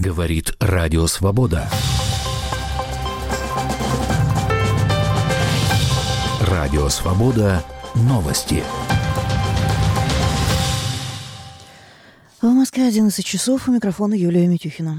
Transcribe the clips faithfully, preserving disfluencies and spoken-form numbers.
Говорит Радио Свобода. Радио Свобода. Новости. В Москве одиннадцать часов. У микрофона Юлия Митюхина.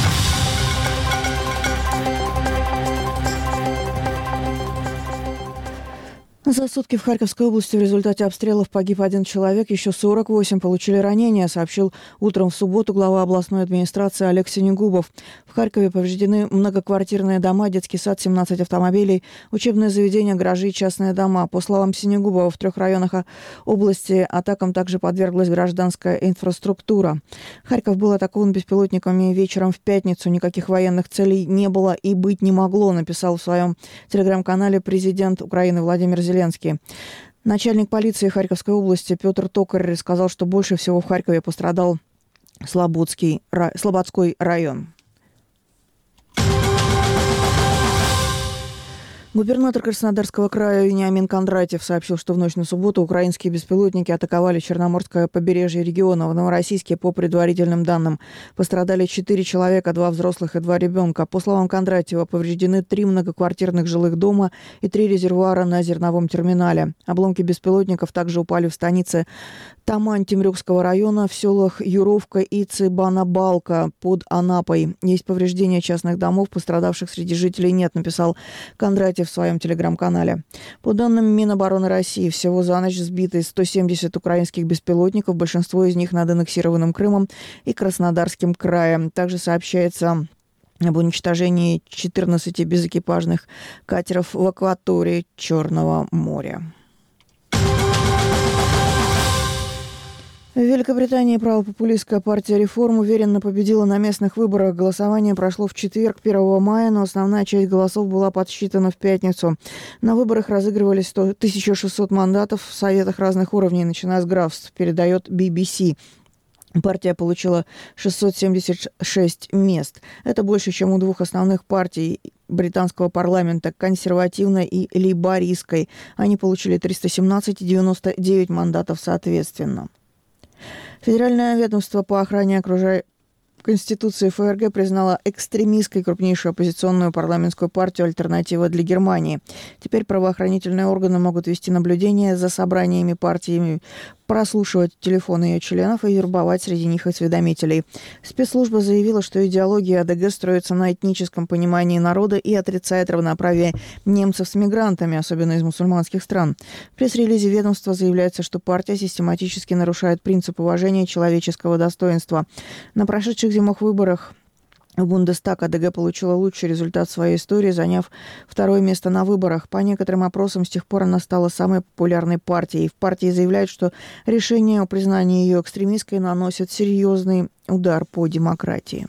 За сутки в Харьковской области в результате обстрелов погиб один человек, еще сорок восемь получили ранения, сообщил утром в субботу глава областной администрации Олег Синегубов. В Харькове повреждены многоквартирные дома, детский сад, семнадцать автомобилей, учебные заведения, гаражи и частные дома. По словам Синегубова, в трех районах области атакам также подверглась гражданская инфраструктура. Харьков был атакован беспилотниками вечером в пятницу. Никаких военных целей не было и быть не могло, написал в своем телеграм-канале президент Украины Владимир Зеленский. Начальник полиции Харьковской области Петр Токарь сказал, что больше всего в Харькове пострадал Слободский, Слободской район. Губернатор Краснодарского края Вениамин Кондратьев сообщил, что в ночь на субботу украинские беспилотники атаковали Черноморское побережье региона. В Новороссийске, по предварительным данным, пострадали четыре человека, два взрослых и два ребенка. По словам Кондратьева, повреждены три многоквартирных жилых дома и три резервуара на зерновом терминале. Обломки беспилотников также упали в станице Тамань Темрюкского района, в селах Юровка и Цыбана-Балка под Анапой. Есть повреждения частных домов, пострадавших среди жителей нет, написал Кондратьев в своем телеграм-канале. По данным Минобороны России, всего за ночь сбиты сто семьдесят украинских беспилотников, большинство из них над аннексированным Крымом и Краснодарским краем. Также сообщается об уничтожении четырнадцати безэкипажных катеров в акватории Черного моря. В Великобритании правопопулистская партия «Реформ» уверенно победила на местных выборах. Голосование прошло в четверг, первого мая, но основная часть голосов была подсчитана в пятницу. На выборах разыгрывались тысяча шестьсот мандатов в советах разных уровней, начиная с графств, передает би би си. Партия получила шестьсот семьдесят шесть мест. Это больше, чем у двух основных партий британского парламента, консервативной и лейбористской. Они получили триста семнадцать и девяносто девять мандатов соответственно. Федеральное ведомство по охране окружающей Конституции ФРГ признала экстремистской крупнейшую оппозиционную парламентскую партию «Альтернатива для Германии». Теперь правоохранительные органы могут вести наблюдение за собраниями партиями, прослушивать телефоны ее членов и вербовать среди них осведомителей. Спецслужба заявила, что идеология АДГ строится на этническом понимании народа и отрицает равноправие немцев с мигрантами, особенно из мусульманских стран. В пресс-релизе ведомства заявляется, что партия систематически нарушает принцип уважения человеческого достоинства. На прошедших зимних выборах в Бундестаг АДГ получила лучший результат в своей истории, заняв второе место на выборах. По некоторым опросам, с тех пор она стала самой популярной партией. В партии заявляют, что решение о признании ее экстремистской наносит серьезный удар по демократии.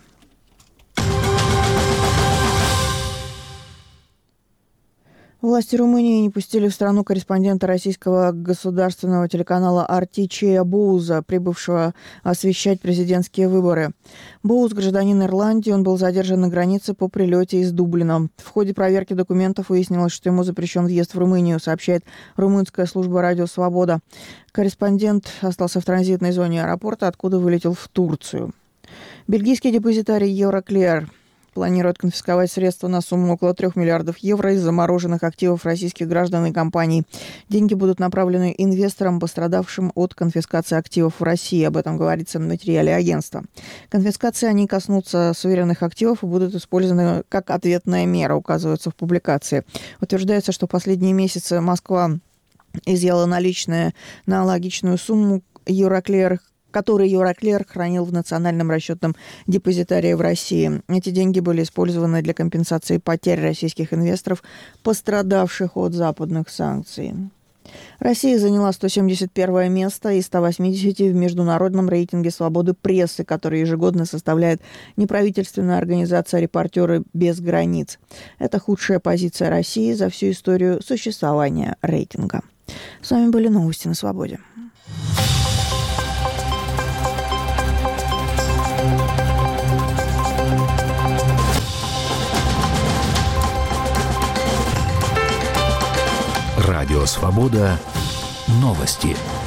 Власти Румынии не пустили в страну корреспондента российского государственного телеканала «Арти» Чея Боуза, прибывшего освещать президентские выборы. Боуз – гражданин Ирландии, он был задержан на границе по прилете из Дублина. В ходе проверки документов выяснилось, что ему запрещен въезд в Румынию, сообщает румынская служба «Радио Свобода». Корреспондент остался в транзитной зоне аэропорта, откуда вылетел в Турцию. Бельгийский депозитарий Euroclear планирует конфисковать средства на сумму около трех миллиардов евро из замороженных активов российских граждан и компаний. Деньги будут направлены инвесторам, пострадавшим от конфискации активов в России. Об этом говорится в материале агентства. Конфискации они коснутся суверенных активов и будут использованы как ответная мера, указывается в публикации. Утверждается, что в последние месяцы Москва изъяла наличные на аналогичную сумму Euroclear, который Euroclear хранил в национальном расчетном депозитарии в России. Эти деньги были использованы для компенсации потерь российских инвесторов, пострадавших от западных санкций. Россия заняла сто семьдесят первое место из ста восьмидесяти в международном рейтинге свободы прессы, который ежегодно составляет неправительственная организация «Репортеры без границ». Это худшая позиция России за всю историю существования рейтинга. С вами были новости на Свободе. Радио Свобода. Новости.